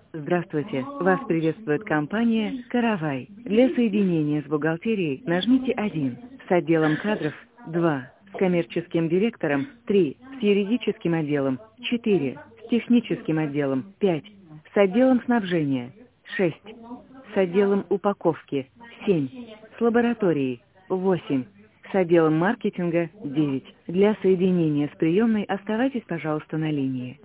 Здравствуйте, вас приветствует компания «Каравай». Для соединения с бухгалтерией нажмите 1, с отделом кадров 2, с коммерческим директором 3, с юридическим отделом 4, с техническим отделом 5, с отделом снабжения 6, с отделом упаковки 7, с лабораторией 8, с отделом маркетинга 9. Для соединения с приемной оставайтесь, пожалуйста, на линии.